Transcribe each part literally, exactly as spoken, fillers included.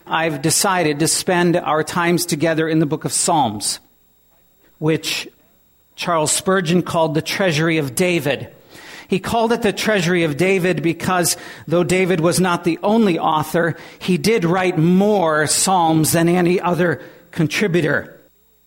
I've decided to spend our times together in the book of Psalms, which Charles Spurgeon called the treasury of David. He called it the treasury of David because though David was not the only author, he did write more psalms than any other contributor.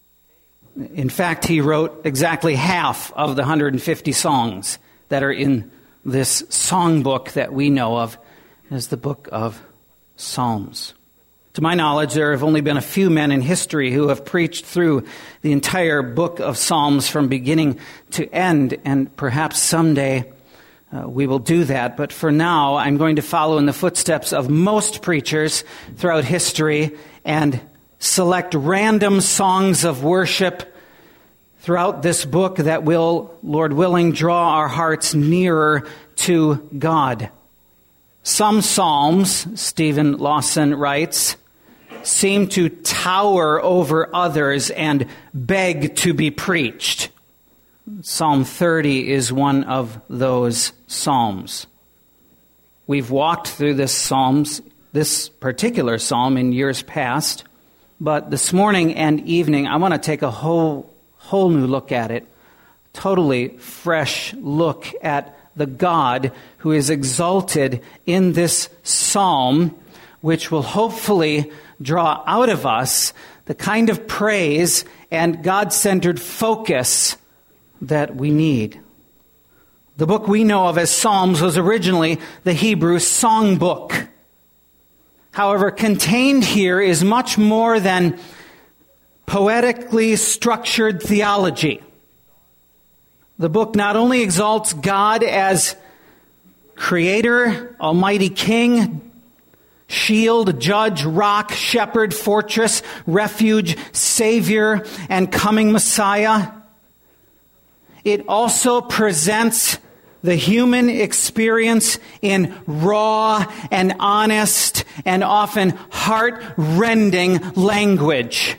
In fact, he wrote exactly half of the one hundred fifty songs that are in this songbook that we know of as the book of Psalms. To my knowledge, there have only been a few men in history who have preached through the entire book of Psalms from beginning to end, and perhaps someday uh, we will do that. But for now, I'm going to follow in the footsteps of most preachers throughout history and select random songs of worship throughout this book that will, Lord willing, draw our hearts nearer to God. Some psalms, Stephen Lawson writes, seem to tower over others and beg to be preached. Psalm thirty is one of those psalms. We've walked through this psalms, this particular psalm in years past, but this morning and evening I want to take a whole whole new look at it, totally fresh look at the God who is exalted in this psalm, which will hopefully draw out of us the kind of praise and God-centered focus that we need. The book we know of as Psalms was originally the Hebrew songbook. However, contained here is much more than poetically structured theology. The book not only exalts God as Creator, Almighty King, shield, judge, rock, shepherd, fortress, refuge, Savior, and coming Messiah, it also presents the human experience in raw and honest and often heart-rending language.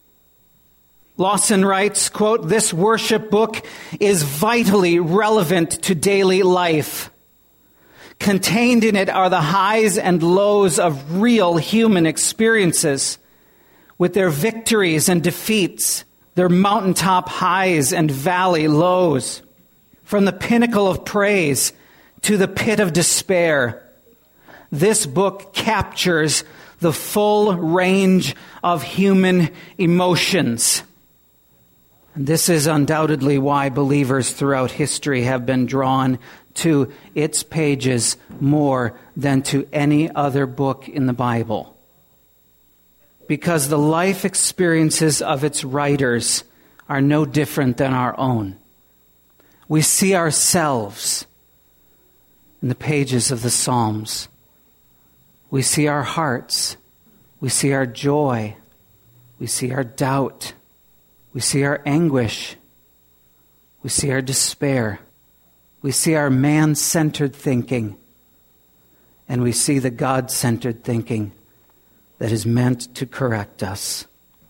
Lawson writes, quote, "This worship book is vitally relevant to daily life. Contained in it are the highs and lows of real human experiences, with their victories and defeats, their mountaintop highs and valley lows, from the pinnacle of praise to the pit of despair. This book captures the full range of human emotions." And this is undoubtedly why believers throughout history have been drawn to its pages more than to any other book in the Bible. Because the life experiences of its writers are no different than our own. We see ourselves in the pages of the Psalms. We see our hearts. We see our joy. We see our doubt. We see our anguish. We see our despair. We see our man-centered thinking. And we see the God-centered thinking that is meant to correct us.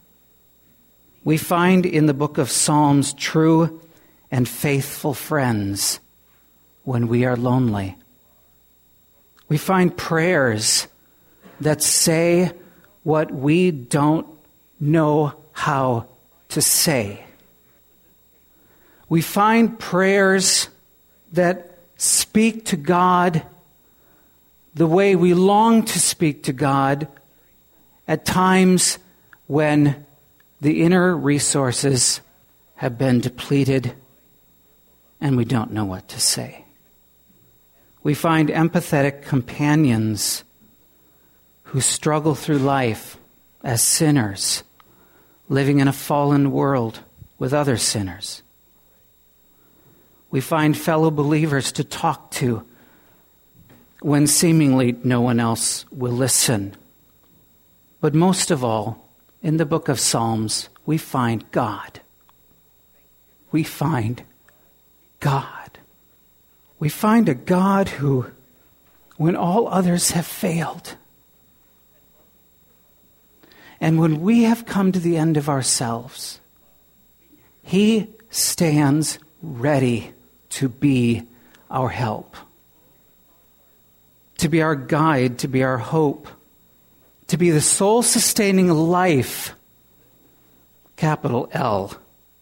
We find in the book of Psalms true and faithful friends when we are lonely. We find prayers that say what we don't know how to say. We find prayers that speak to God the way we long to speak to God at times when the inner resources have been depleted and we don't know what to say. We find empathetic companions who struggle through life as sinners, living in a fallen world with other sinners. We find fellow believers to talk to when seemingly no one else will listen. But most of all, in the book of Psalms, we find God. We find God. We find a God who, when all others have failed, and when we have come to the end of ourselves, He stands ready to be our help, to be our guide, to be our hope, to be the soul-sustaining life, capital L,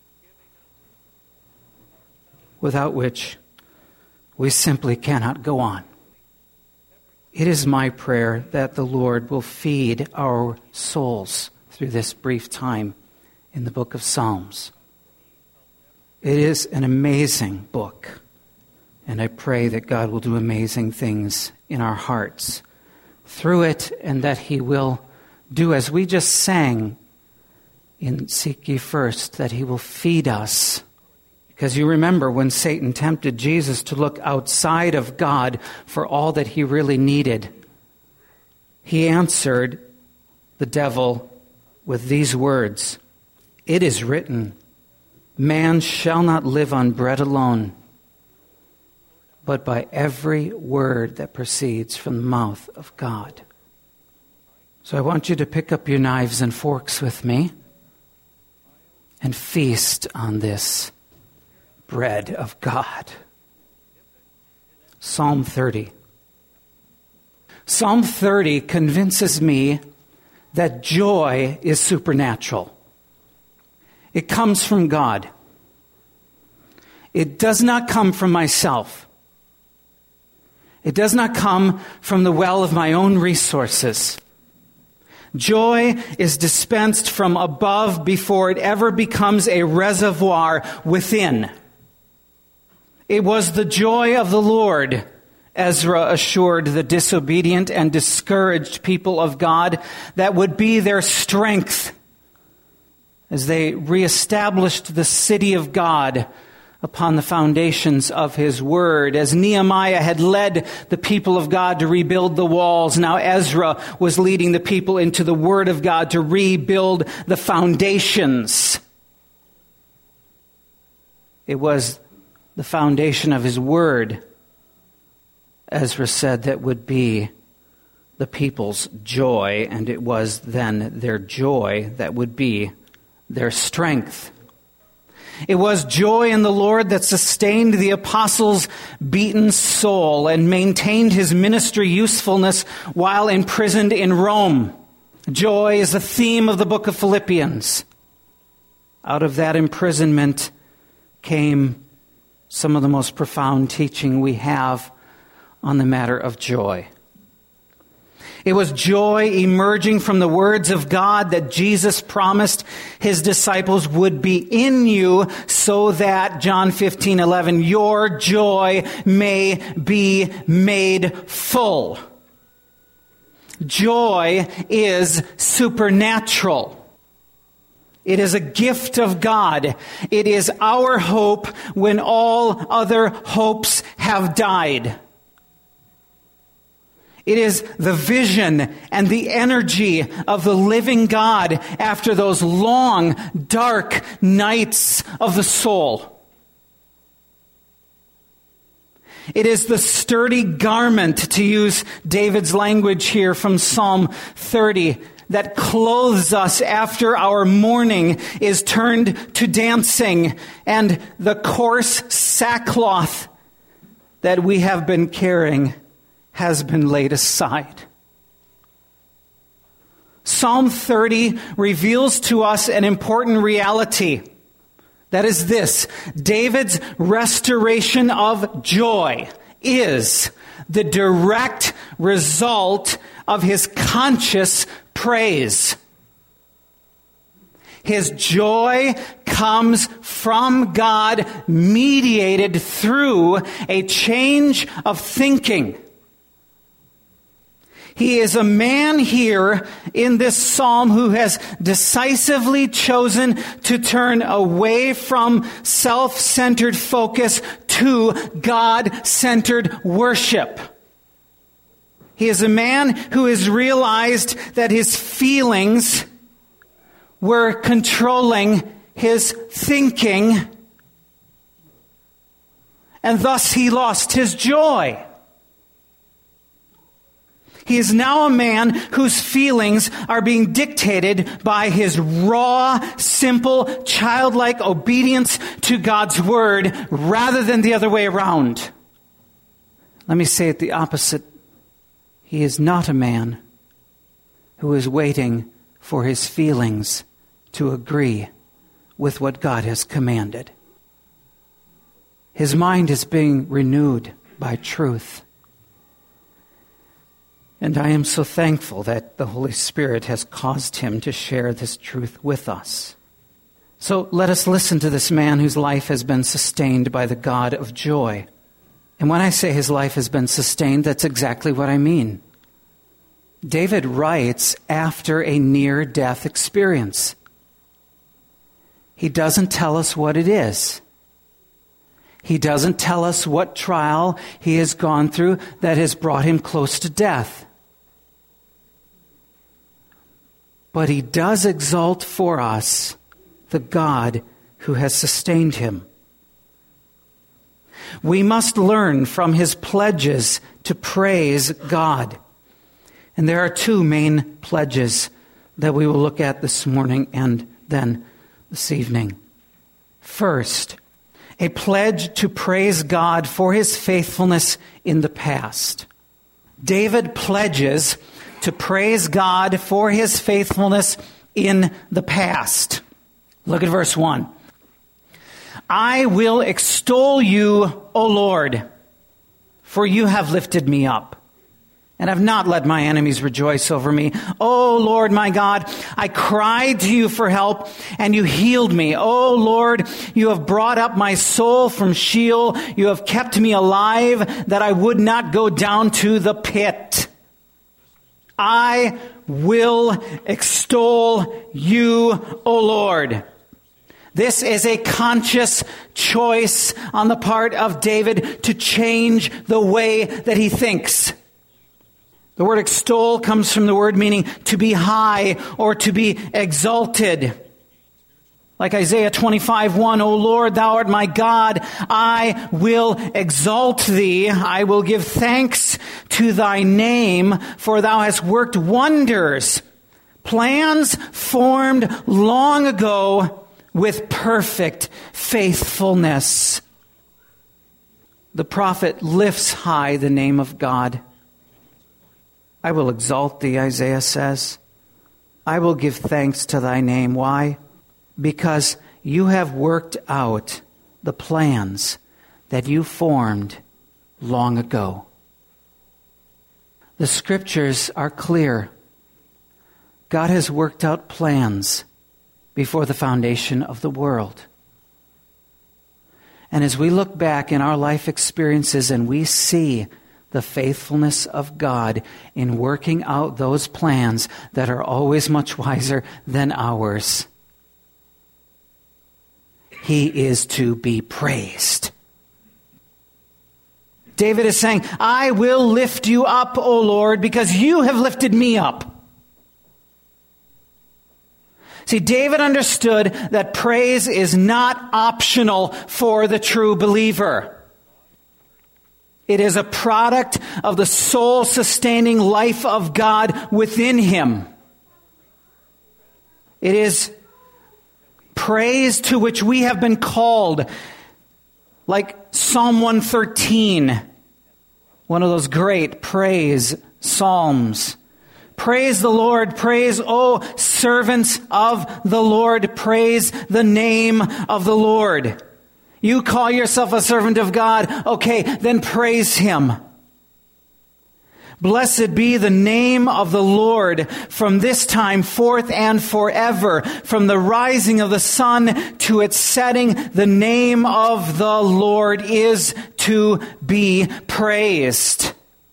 without which we simply cannot go on. It is my prayer that the Lord will feed our souls through this brief time in the book of Psalms. It is an amazing book, and I pray that God will do amazing things in our hearts through it, and that He will do, as we just sang in Seek Ye First, that He will feed us. Because you remember when Satan tempted Jesus to look outside of God for all that he really needed, he answered the devil with these words, "It is written, man shall not live on bread alone, but by every word that proceeds from the mouth of God." So I want you to pick up your knives and forks with me and feast on this bread of God. Psalm thirty. Psalm thirty convinces me that joy is supernatural. It comes from God. It does not come from myself. It does not come from the well of my own resources. Joy is dispensed from above before it ever becomes a reservoir within. It was the joy of the Lord, Ezra assured the disobedient and discouraged people of God, that would be their strength as they reestablished the city of God upon the foundations of His Word. As Nehemiah had led the people of God to rebuild the walls, now Ezra was leading the people into the Word of God to rebuild the foundations. It was the foundation of His Word, Ezra said, that would be the people's joy, and it was then their joy that would be their strength. It was joy in the Lord that sustained the apostle's beaten soul and maintained his ministry usefulness while imprisoned in Rome. Joy is the theme of the book of Philippians. Out of that imprisonment came some of the most profound teaching we have on the matter of joy. It was joy emerging from the words of God that Jesus promised His disciples would be in you, so that, John fifteen eleven, your joy may be made full. Joy is supernatural. It is a gift of God. It is our hope when all other hopes have died. It is the vision and the energy of the living God after those long, dark nights of the soul. It is the sturdy garment, to use David's language here from Psalm thirty, that clothes us after our mourning is turned to dancing, and the coarse sackcloth that we have been carrying has been laid aside. Psalm thirty reveals to us an important reality. That is this: David's restoration of joy is the direct result of his conscious praise. His joy comes from God, mediated through a change of thinking. He is a man here in this psalm who has decisively chosen to turn away from self-centered focus to God-centered worship. He is a man who has realized that his feelings were controlling his thinking, and thus he lost his joy. He is now a man whose feelings are being dictated by his raw, simple, childlike obedience to God's word rather than the other way around. Let me say it the opposite. He is not a man who is waiting for his feelings to agree with what God has commanded. His mind is being renewed by truth. And I am so thankful that the Holy Spirit has caused him to share this truth with us. So let us listen to this man whose life has been sustained by the God of joy. And when I say his life has been sustained, that's exactly what I mean. David writes after a near-death experience. He doesn't tell us what it is. He doesn't tell us what trial he has gone through that has brought him close to death. But he does exalt for us the God who has sustained him. We must learn from his pledges to praise God. And there are two main pledges that we will look at this morning and then this evening. First, a pledge to praise God for his faithfulness in the past. David pledges to praise God for his faithfulness in the past. Look at verse one. I will extol you, O Lord, for you have lifted me up, and have not let my enemies rejoice over me. O Lord, my God, I cried to you for help, and you healed me. O Lord, you have brought up my soul from Sheol. You have kept me alive, that I would not go down to the pit. I will extol you, O Lord. This is a conscious choice on the part of David to change the way that he thinks. The word extol comes from the word meaning to be high or to be exalted. Like Isaiah twenty-five one, O Lord, thou art my God, I will exalt thee. I will give thanks to thy name, for thou hast worked wonders, plans formed long ago with perfect faithfulness. The prophet lifts high the name of God. I will exalt thee, Isaiah says. I will give thanks to thy name. Why? Because you have worked out the plans that you formed long ago. The scriptures are clear. God has worked out plans before the foundation of the world. And as we look back in our life experiences and we see the faithfulness of God in working out those plans that are always much wiser than ours, he is to be praised. David is saying, I will lift you up, O Lord, because you have lifted me up. See, David understood that praise is not optional for the true believer. It is a product of the soul-sustaining life of God within him. It is praise to which we have been called, like Psalm one thirteen, one of those great praise psalms. Praise the Lord, praise, O servants of the Lord, praise the name of the Lord. You call yourself a servant of God, okay, then praise him. Blessed be the name of the Lord from this time forth and forever. From the rising of the sun to its setting, the name of the Lord is to be praised.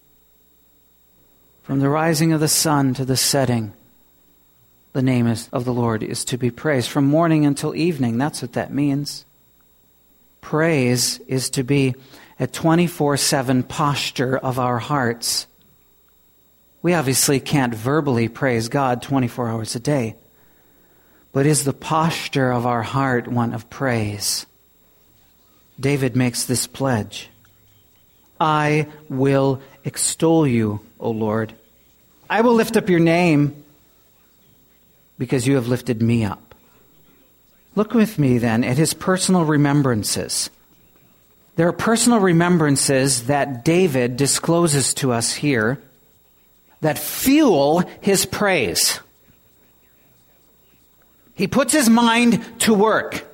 From the rising of the sun to the setting, the name is, of the Lord is to be praised. From morning until evening, that's what that means. Praise is to be a twenty-four seven posture of our hearts. We obviously can't verbally praise God twenty-four hours a day. But is the posture of our heart one of praise? David makes this pledge. I will extol you, O Lord. I will lift up your name because you have lifted me up. Look with me then at his personal remembrances. There are personal remembrances that David discloses to us here. that fuel his praise. He puts his mind to work,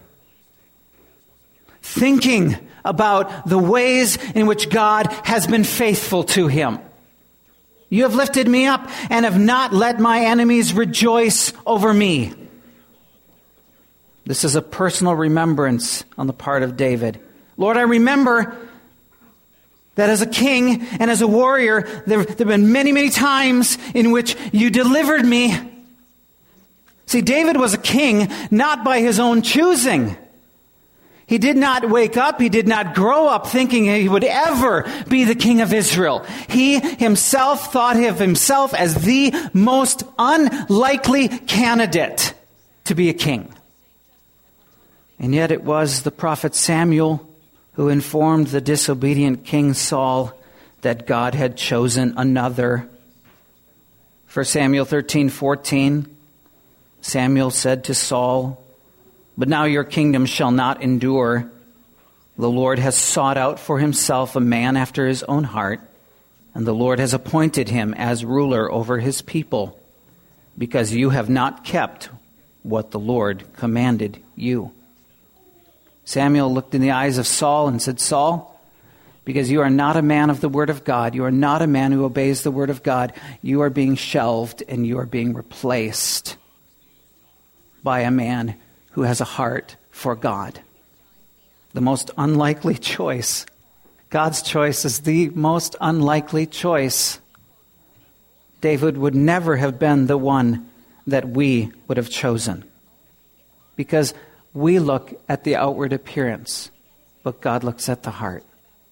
thinking about the ways in which God has been faithful to him. You have lifted me up and have not let my enemies rejoice over me. This is a personal remembrance on the part of David. Lord, I remember that as a king and as a warrior, there, there have been many, many times in which you delivered me. See, David was a king not by his own choosing. He did not wake up, he did not grow up thinking he would ever be the king of Israel. He himself thought of himself as the most unlikely candidate to be a king. And yet it was the prophet Samuel who informed the disobedient King Saul that God had chosen another. First Samuel thirteen fourteen, Samuel said to Saul, "But now your kingdom shall not endure. The Lord has sought out for himself a man after his own heart, and the Lord has appointed him as ruler over his people, because you have not kept what the Lord commanded you." Samuel looked in the eyes of Saul and said, "Saul, because you are not a man of the word of God, you are not a man who obeys the word of God, you are being shelved and you are being replaced by a man who has a heart for God." The most unlikely choice. God's choice is the most unlikely choice. David would never have been the one that we would have chosen, because we look at the outward appearance, but God looks at the heart.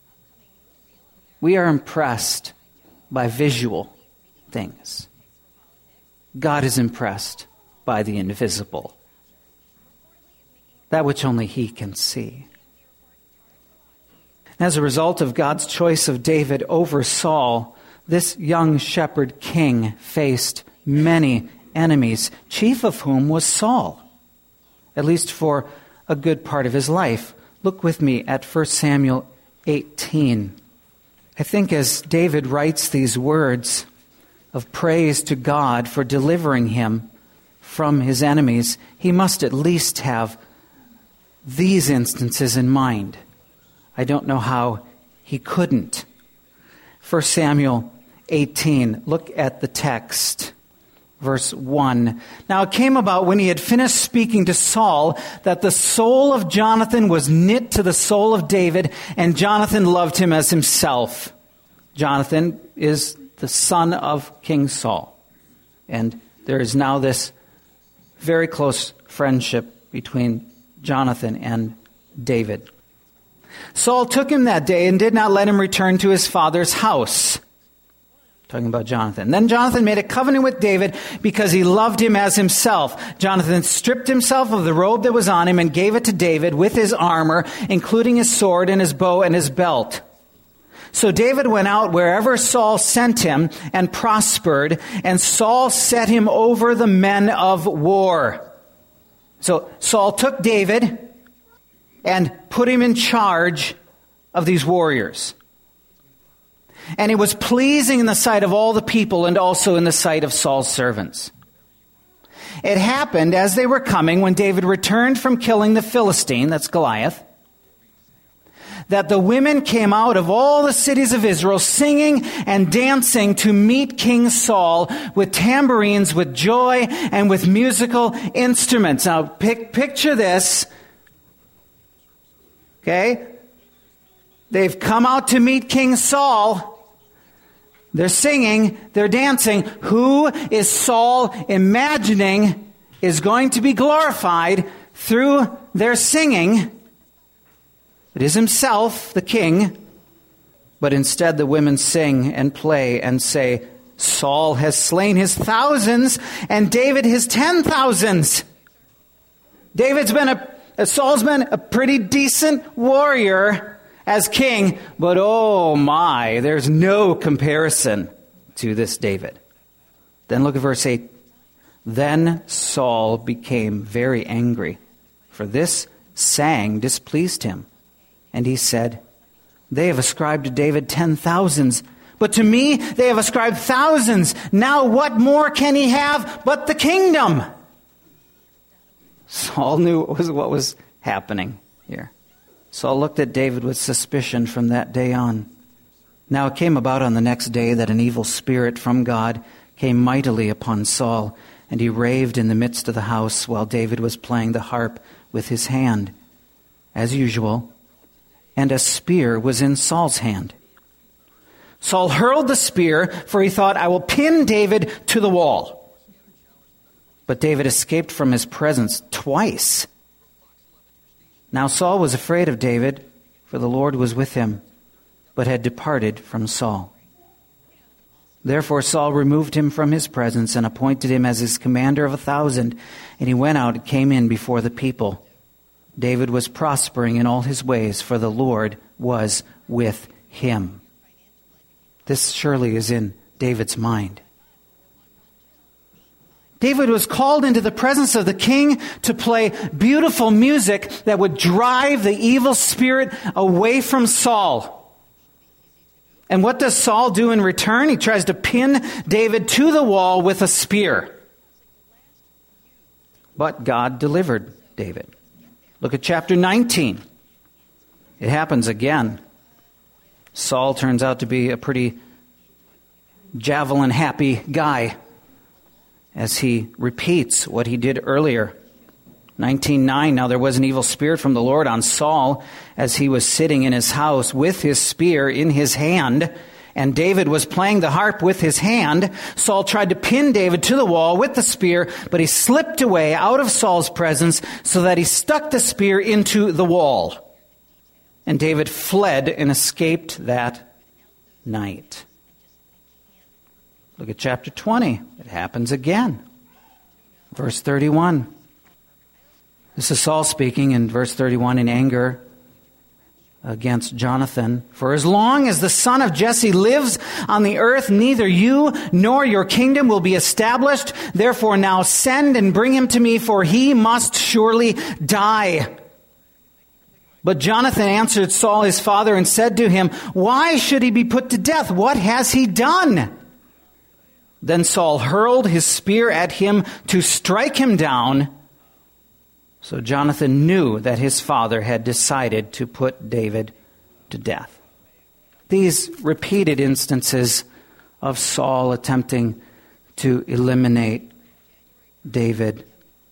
We are impressed by visual things. God is impressed by the invisible, that which only he can see. As a result of God's choice of David over Saul, this young shepherd king faced many enemies, chief of whom was Saul, at least for a good part of his life. Look with me at First Samuel eighteen. I think as David writes these words of praise to God for delivering him from his enemies, he must at least have these instances in mind. I don't know how he couldn't. First Samuel eighteen, look at the text. Verse one. Now it came about when he had finished speaking to Saul that the soul of Jonathan was knit to the soul of David, and Jonathan loved him as himself. Jonathan is the son of King Saul. And there is now this very close friendship between Jonathan and David. Saul took him that day and did not let him return to his father's house. Talking about Jonathan. Then Jonathan made a covenant with David because he loved him as himself. Jonathan stripped himself of the robe that was on him and gave it to David with his armor, including his sword and his bow and his belt. So David went out wherever Saul sent him and prospered, and Saul set him over the men of war. So Saul took David and put him in charge of these warriors. And it was pleasing in the sight of all the people and also in the sight of Saul's servants. It happened as they were coming, when David returned from killing the Philistine, that's Goliath, that the women came out of all the cities of Israel singing and dancing to meet King Saul with tambourines, with joy, and with musical instruments. Now, pic- picture this. Okay? They've come out to meet King Saul. They're singing, they're dancing. Who is Saul imagining is going to be glorified through their singing? It is himself, the king. But instead the women sing and play and say, Saul has slain his thousands and David his ten thousands. David's been a, Saul's been a pretty decent warrior as king, but oh my, there's no comparison to this David. Then look at verse eight. Then Saul became very angry, for this saying displeased him. And he said, they have ascribed to David ten thousands, But to me they have ascribed thousands. Now what more can he have but the kingdom? Saul knew what was, what was happening here. Saul looked at David with suspicion from that day on. Now it came about on the next day that an evil spirit from God came mightily upon Saul, and he raved in the midst of the house while David was playing the harp with his hand, as usual, and a spear was in Saul's hand. Saul hurled the spear, for he thought, I will pin David to the wall. But David escaped from his presence twice. Now Saul was afraid of David, for the Lord was with him, but had departed from Saul. Therefore Saul removed him from his presence and appointed him as his commander of a thousand, and he went out and came in before the people. David was prospering in all his ways, for the Lord was with him. This surely is in David's mind. David was called into the presence of the king to play beautiful music that would drive the evil spirit away from Saul. And what does Saul do in return? He tries to pin David to the wall with a spear. But God delivered David. Look at chapter nineteen. It happens again. Saul turns out to be a pretty javelin-happy guy as he repeats what he did earlier. nineteen nine, now there was an evil spirit from the Lord on Saul as he was sitting in his house with his spear in his hand, and David was playing the harp with his hand. Saul tried to pin David to the wall with the spear, but he slipped away out of Saul's presence so that he stuck the spear into the wall. And David fled and escaped that night. Look at chapter twenty. It happens again. Verse thirty-one. This is Saul speaking in verse thirty-one in anger against Jonathan. For as long as the son of Jesse lives on the earth, neither you nor your kingdom will be established. Therefore now send and bring him to me, for he must surely die. But Jonathan answered Saul his father and said to him, why should he be put to death? What has he done? Then Saul hurled his spear at him to strike him down. So Jonathan knew that his father had decided to put David to death. These repeated instances of Saul attempting to eliminate David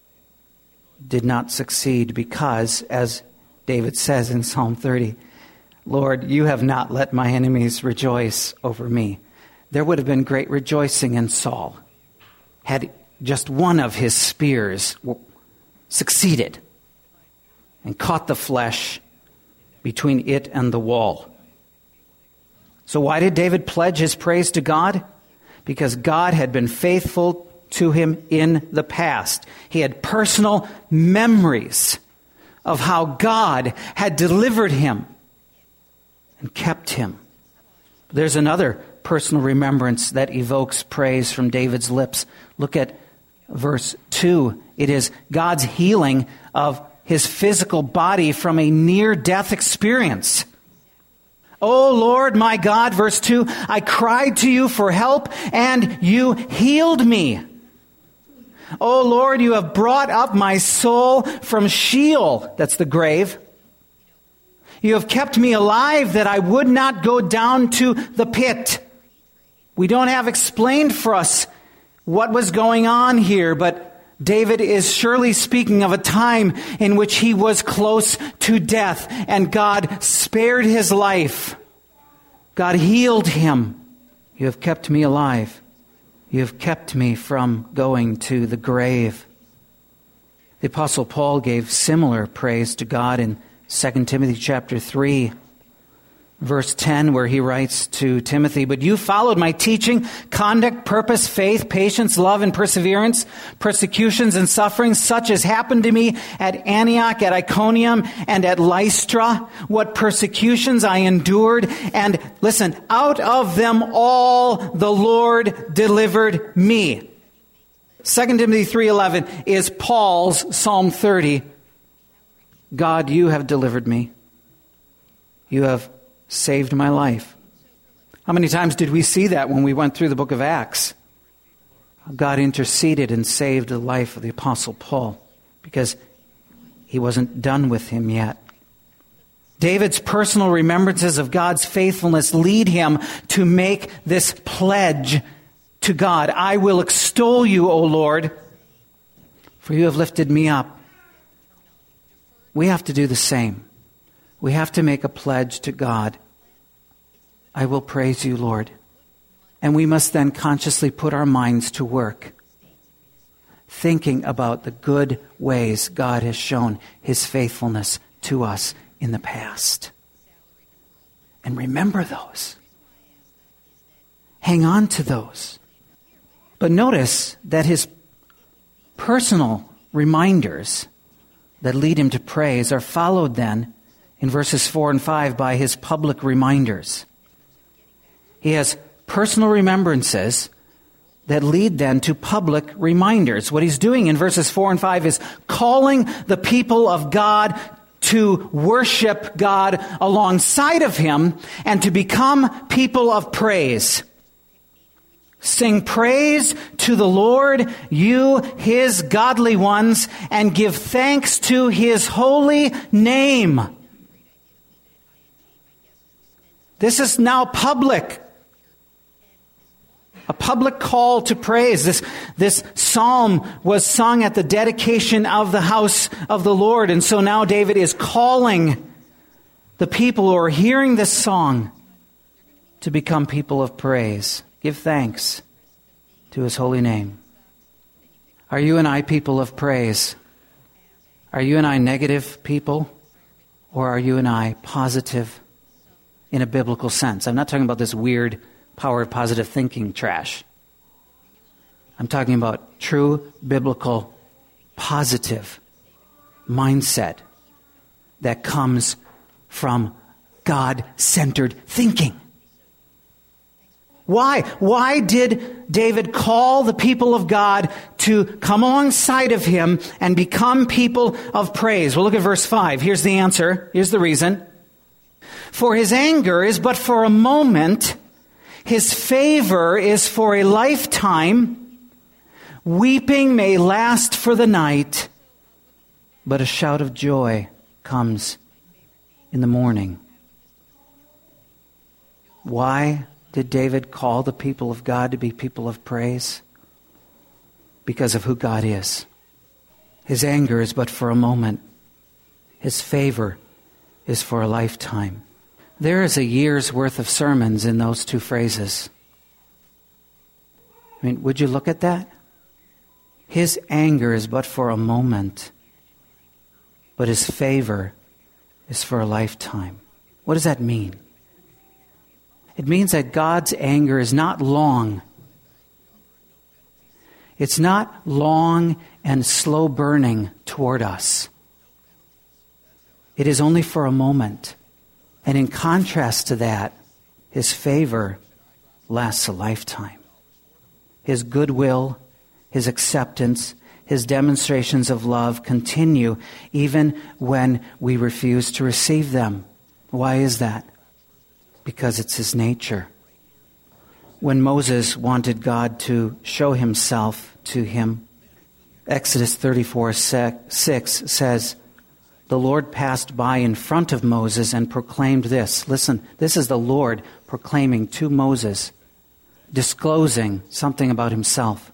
did not succeed because, as David says in Psalm thirty, Lord, you have not let my enemies rejoice over me. There would have been great rejoicing in Saul had just one of his spears succeeded and caught the flesh between it and the wall. So why did David pledge his praise to God? Because God had been faithful to him in the past. He had personal memories of how God had delivered him and kept him. There's another personal remembrance that evokes praise from David's lips. Look at verse two. It is God's healing of his physical body from a near-death experience. O Lord, my God, verse two, I cried to you for help, and you healed me. O Lord, you have brought up my soul from Sheol, that's the grave. You have kept me alive that I would not go down to the pit. We don't have explained for us what was going on here, but David is surely speaking of a time in which he was close to death, and God spared his life. God healed him. You have kept me alive. You have kept me from going to the grave. The Apostle Paul gave similar praise to God in Second Timothy chapter three. Verse ten, where he writes to Timothy, but you followed my teaching, conduct, purpose, faith, patience, love, and perseverance, persecutions and sufferings, such as happened to me at Antioch, at Iconium, and at Lystra. What persecutions I endured, and listen, out of them all the Lord delivered me. Second Timothy three eleven is Paul's Psalm thirty. God, you have delivered me. You have saved my life. How many times did we see that when we went through the book of Acts? God interceded and saved the life of the Apostle Paul because he wasn't done with him yet. David's personal remembrances of God's faithfulness lead him to make this pledge to God. I will extol you, O Lord, for you have lifted me up. We have to do the same. We have to make a pledge to God. I will praise you, Lord. And we must then consciously put our minds to work, thinking about the good ways God has shown his faithfulness to us in the past. And remember those. Hang on to those. But notice that his personal reminders that lead him to praise are followed then in verses four and five by his public reminders. He has personal remembrances that lead then to public reminders. What he's doing in verses four and five is calling the people of God to worship God alongside of him and to become people of praise. Sing praise to the Lord, you his godly ones, and give thanks to his holy name. This is now public. A public call to praise. This, this psalm was sung at the dedication of the house of the Lord. And so now David is calling the people who are hearing this song to become people of praise. Give thanks to his holy name. Are you and I people of praise? Are you and I negative people? Or are you and I positive in a biblical sense? I'm not talking about this weird power of positive thinking trash. I'm talking about true biblical positive mindset that comes from God-centered thinking. Why? Why did David call the people of God to come alongside of him and become people of praise? Well, look at verse five. Here's the answer. Here's the reason. For his anger is but for a moment. His favor is for a lifetime. Weeping may last for the night, but a shout of joy comes in the morning. Why did David call the people of God to be people of praise? Because of who God is. His anger is but for a moment. His favor is for a lifetime. There is a year's worth of sermons in those two phrases. I mean, would you look at that? His anger is but for a moment, but his favor is for a lifetime. What does that mean? It means that God's anger is not long. It's not long and slow burning toward us. It is only for a moment. And in contrast to that, his favor lasts a lifetime. His goodwill, his acceptance, his demonstrations of love continue even when we refuse to receive them. Why is that? Because it's his nature. When Moses wanted God to show himself to him, Exodus thirty-four six says, the Lord passed by in front of Moses and proclaimed this. Listen, this is the Lord proclaiming to Moses, disclosing something about himself.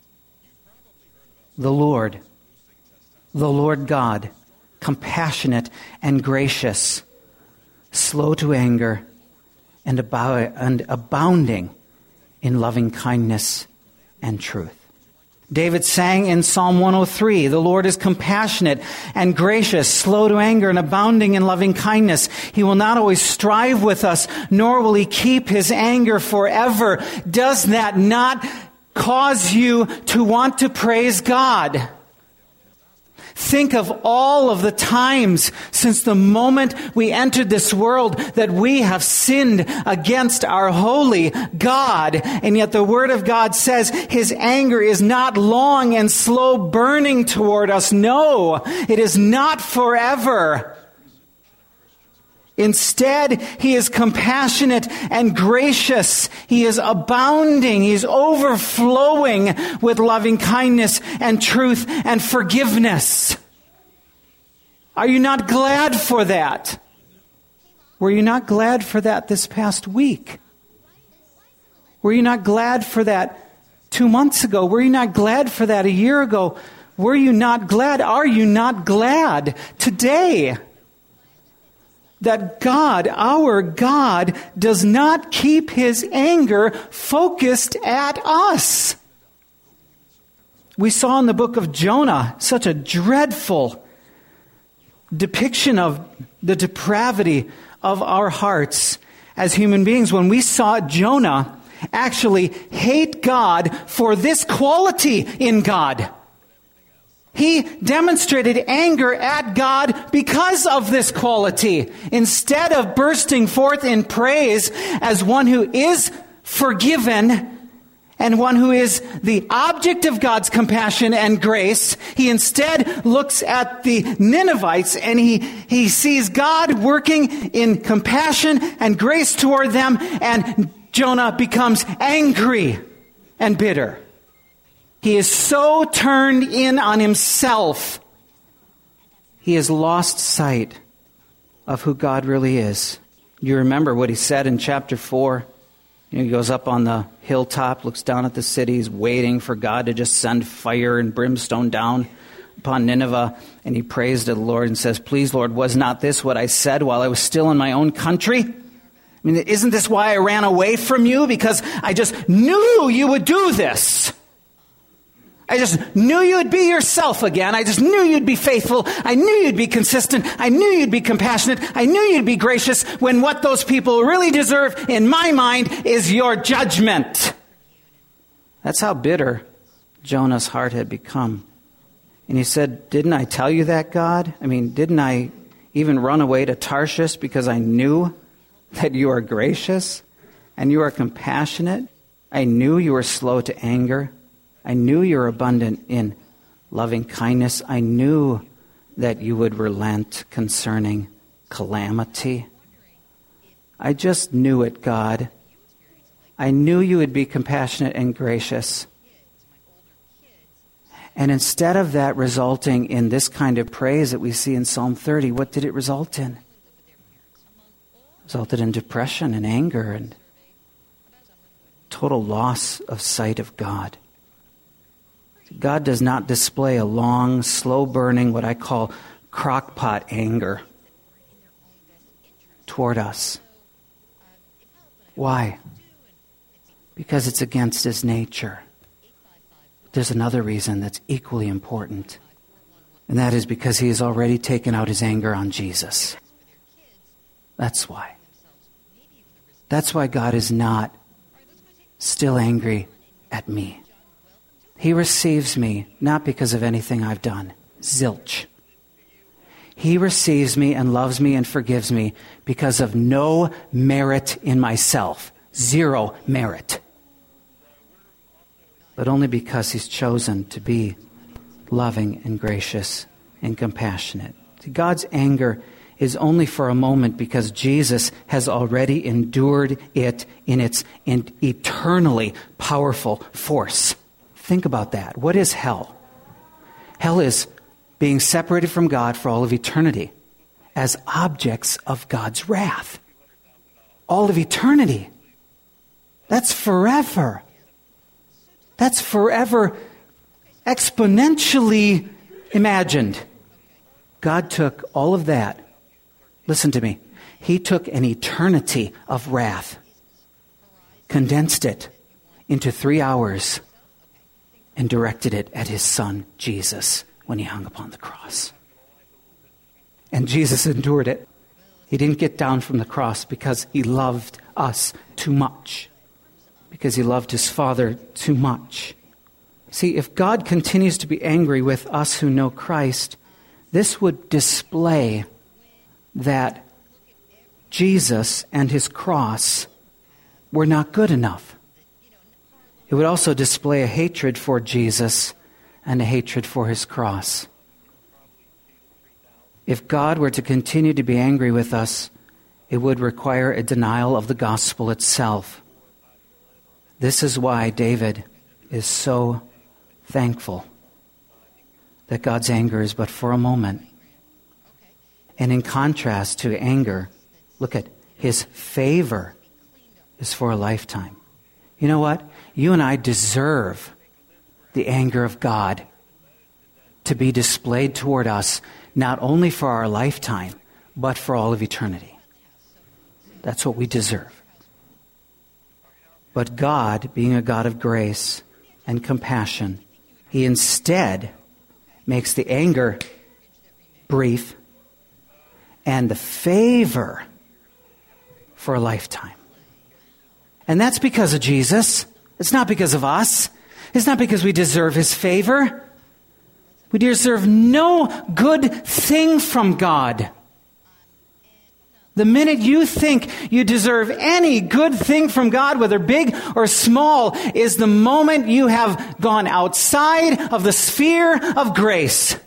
The Lord, the Lord God, compassionate and gracious, slow to anger, and, abou- and abounding in loving kindness and truth. David sang in Psalm one oh three, the Lord is compassionate and gracious, slow to anger and abounding in loving kindness. He will not always strive with us, nor will he keep his anger forever. Does that not cause you to want to praise God? Think of all of the times since the moment we entered this world that we have sinned against our holy God. And yet the Word of God says his anger is not long and slow burning toward us. No, it is not forever. Instead, he is compassionate and gracious. He is abounding. He is overflowing with loving kindness and truth and forgiveness. Are you not glad for that? Were you not glad for that this past week? Were you not glad for that two months ago? Were you not glad for that a year ago? Were you not glad? Are you not glad today that God, our God, does not keep his anger focused at us? We saw in the book of Jonah such a dreadful depiction of the depravity of our hearts as human beings when we saw Jonah actually hate God for this quality in God. He demonstrated anger at God because of this quality. Instead of bursting forth in praise as one who is forgiven and one who is the object of God's compassion and grace, he instead looks at the Ninevites and he, he sees God working in compassion and grace toward them, and Jonah becomes angry and bitter. He is so turned in on himself, he has lost sight of who God really is. You remember what he said in chapter four. You know, he goes up on the hilltop, looks down at the city, he's waiting for God to just send fire and brimstone down upon Nineveh, and he prays to the Lord and says, "Please, Lord, was not this what I said while I was still in my own country? I mean, isn't this why I ran away from you? Because I just knew you would do this. I just knew you would be yourself again. I just knew you'd be faithful. I knew you'd be consistent. I knew you'd be compassionate. I knew you'd be gracious, when what those people really deserve, in my mind, is your judgment." That's how bitter Jonah's heart had become. And he said, "Didn't I tell you that, God? I mean, didn't I even run away to Tarshish because I knew that you are gracious and you are compassionate? I knew you were slow to anger. I knew you were abundant in loving kindness. I knew that you would relent concerning calamity. I just knew it, God. I knew you would be compassionate and gracious." And instead of that resulting in this kind of praise that we see in Psalm thirty, what did it result in? It resulted in depression and anger and total loss of sight of God. God does not display a long, slow-burning, what I call crockpot anger toward us. Why? Because it's against his nature. There's another reason that's equally important, and that is because he has already taken out his anger on Jesus. That's why. That's why God is not still angry at me. He receives me not because of anything I've done. Zilch. He receives me and loves me and forgives me because of no merit in myself. Zero merit. But only because he's chosen to be loving and gracious and compassionate. See, God's anger is only for a moment because Jesus has already endured it in its in eternally powerful force. Think about that. What is hell? Hell is being separated from God for all of eternity as objects of God's wrath. All of eternity. That's forever. That's forever exponentially imagined. God took all of that. Listen to me. He took an eternity of wrath, condensed it into three hours, and directed it at his son, Jesus, when he hung upon the cross. And Jesus endured it. He didn't get down from the cross because he loved us too much, because he loved his Father too much. See, if God continues to be angry with us who know Christ, this would display that Jesus and his cross were not good enough. It would also display a hatred for Jesus and a hatred for his cross. If God were to continue to be angry with us, it would require a denial of the gospel itself. This is why David is so thankful that God's anger is but for a moment. And in contrast to anger, look at his favor is for a lifetime. You know what? You and I deserve the anger of God to be displayed toward us, not only for our lifetime, but for all of eternity. That's what we deserve. But God, being a God of grace and compassion, he instead makes the anger brief and the favor for a lifetime. And that's because of Jesus. It's not because of us. It's not because we deserve his favor. We deserve no good thing from God. The minute you think you deserve any good thing from God, whether big or small, is the moment you have gone outside of the sphere of grace.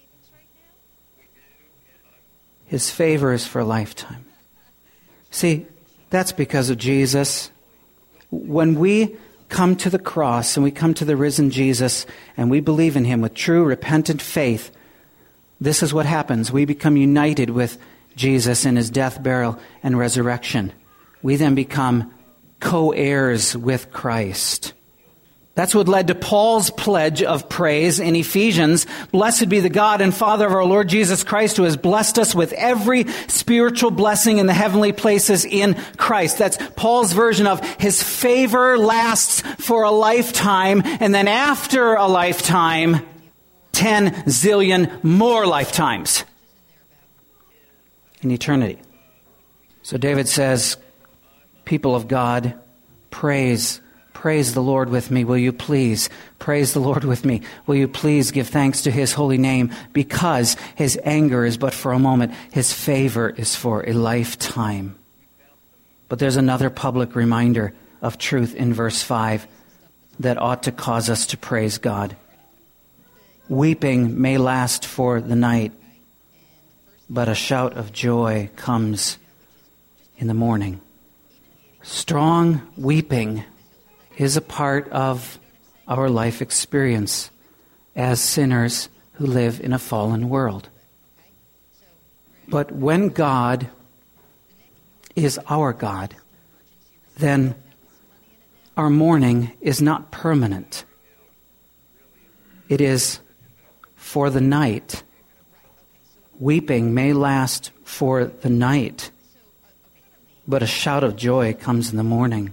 His favor is for a lifetime. See, that's because of Jesus. When we come to the cross and we come to the risen Jesus and we believe in him with true repentant faith, this is what happens. We become united with Jesus in his death, burial, and resurrection. We then become co-heirs with Christ. That's what led to Paul's pledge of praise in Ephesians. Blessed be the God and Father of our Lord Jesus Christ, who has blessed us with every spiritual blessing in the heavenly places in Christ. That's Paul's version of his favor lasts for a lifetime, and then after a lifetime, ten zillion more lifetimes in eternity. So David says, people of God, praise Praise the Lord with me, will you please? Praise the Lord with me. Will you please give thanks to his holy name? Because his anger is but for a moment. His favor is for a lifetime. But there's another public reminder of truth in verse five that ought to cause us to praise God. Weeping may last for the night, but a shout of joy comes in the morning. Strong weeping is a part of our life experience as sinners who live in a fallen world. But when God is our God, then our mourning is not permanent. It is for the night. Weeping may last for the night, but a shout of joy comes in the morning.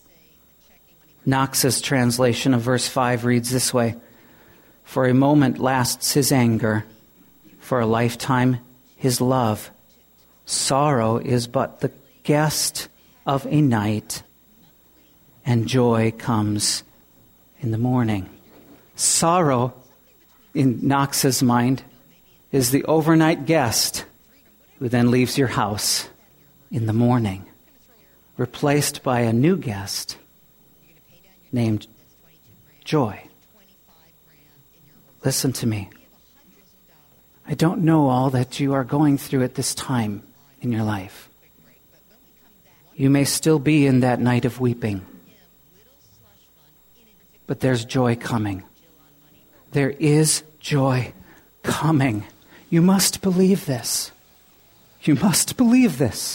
Knox's translation of verse five reads this way: for a moment lasts his anger, for a lifetime his love. Sorrow is but the guest of a night, and joy comes in the morning. Sorrow, in Knox's mind, is the overnight guest who then leaves your house in the morning, replaced by a new guest named joy. Listen to me. I don't know all that you are going through at this time in your life. You may still be in that night of weeping, but there's joy coming. There is joy coming. You must believe this. You must believe this.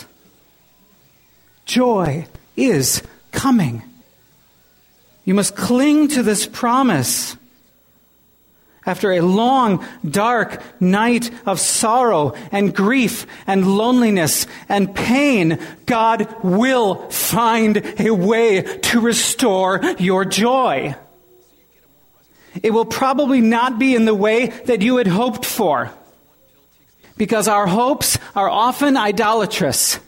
Joy is coming. You must cling to this promise. After a long, dark night of sorrow and grief and loneliness and pain, God will find a way to restore your joy. It will probably not be in the way that you had hoped for, because our hopes are often idolatrous.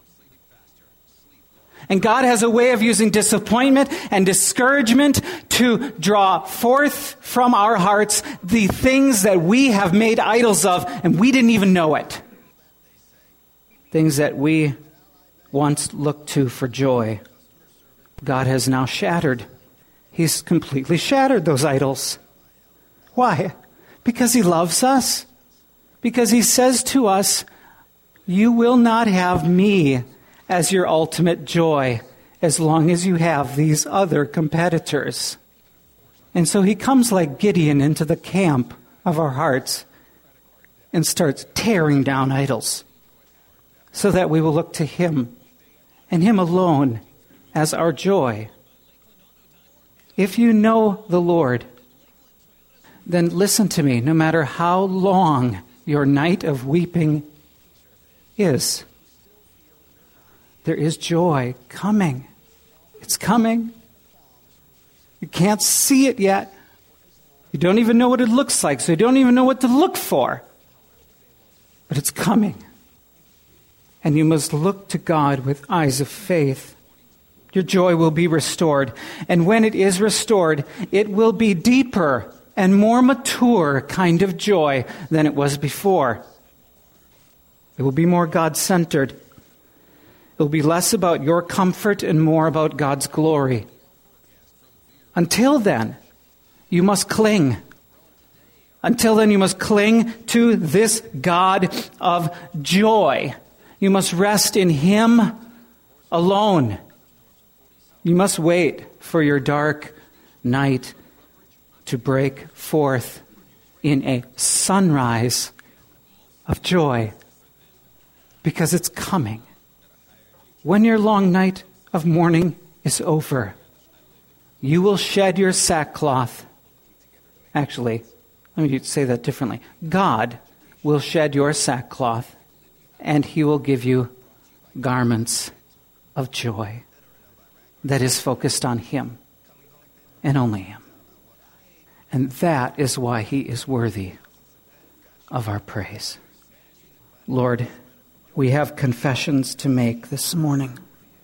And God has a way of using disappointment and discouragement to draw forth from our hearts the things that we have made idols of, and we didn't even know it. Things that we once looked to for joy, God has now shattered. He's completely shattered those idols. Why? Because he loves us. Because he says to us, You will not have me as your ultimate joy as long as you have these other competitors. And so he comes like Gideon into the camp of our hearts and starts tearing down idols so that we will look to him and him alone as our joy. If you know the Lord, then listen to me, no matter how long your night of weeping is, there is joy coming. It's coming. You can't see it yet. You don't even know what it looks like, so you don't even know what to look for. But it's coming. And you must look to God with eyes of faith. Your joy will be restored. And when it is restored, it will be deeper and more mature kind of joy than it was before. It will be more God-centered. It will be less about your comfort and more about God's glory. Until then, you must cling. Until then, you must cling to this God of joy. You must rest in him alone. You must wait for your dark night to break forth in a sunrise of joy, because it's coming. When your long night of mourning is over, you will shed your sackcloth. Actually, let me say that differently. God will shed your sackcloth, and he will give you garments of joy that is focused on him and only him. And that is why he is worthy of our praise. Lord, we have confessions to make this morning.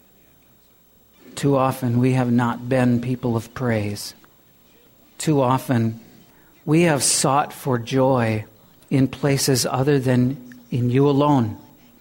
Too often we have not been people of praise. Too often we have sought for joy in places other than in you alone.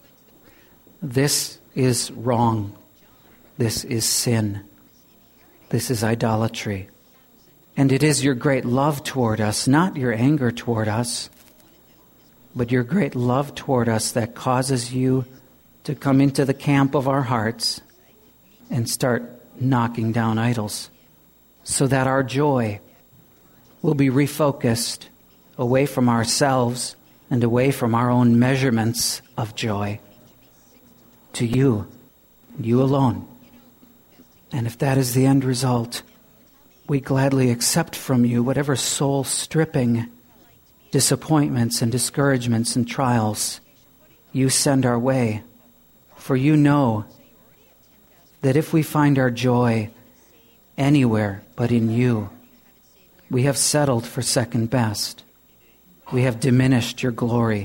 This is wrong. This is sin. This is idolatry. And it is your great love toward us, not your anger toward us, but your great love toward us that causes you to come into the camp of our hearts and start knocking down idols so that our joy will be refocused away from ourselves and away from our own measurements of joy to you, you alone. And if that is the end result, we gladly accept from you whatever soul-stripping disappointments and discouragements and trials you send our way. For you know that if we find our joy anywhere but in you, we have settled for second best. We have diminished your glory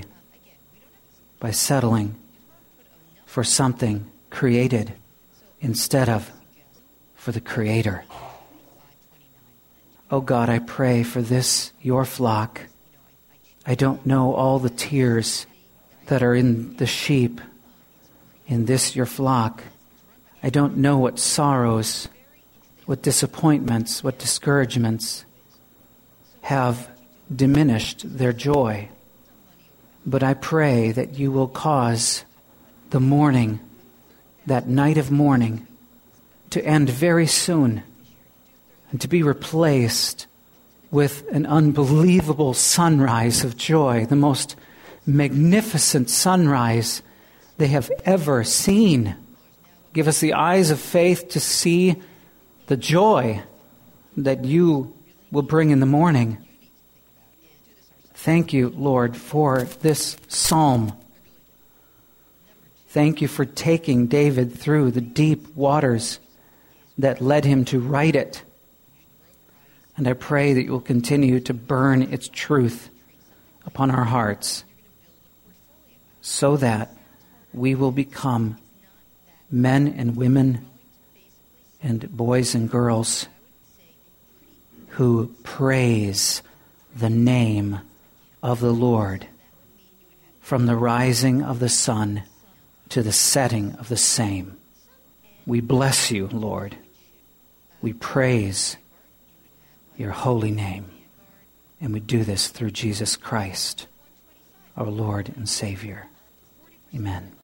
by settling for something created instead of for the Creator. Oh God, I pray for this, your flock. I don't know all the tears that are in the sheep, in this, your flock. I don't know what sorrows, what disappointments, what discouragements have diminished their joy. But I pray that you will cause the mourning, that night of mourning, to end very soon and to be replaced with an unbelievable sunrise of joy, the most magnificent sunrise they have ever seen. Give us the eyes of faith to see the joy that you will bring in the morning. Thank you, Lord, for this psalm. Thank you for taking David through the deep waters that led him to write it. And I pray that you will continue to burn its truth upon our hearts so that we will become men and women and boys and girls who praise the name of the Lord from the rising of the sun to the setting of the same. We bless you, Lord. We praise your holy name. And we do this through Jesus Christ, our Lord and Savior. Amen.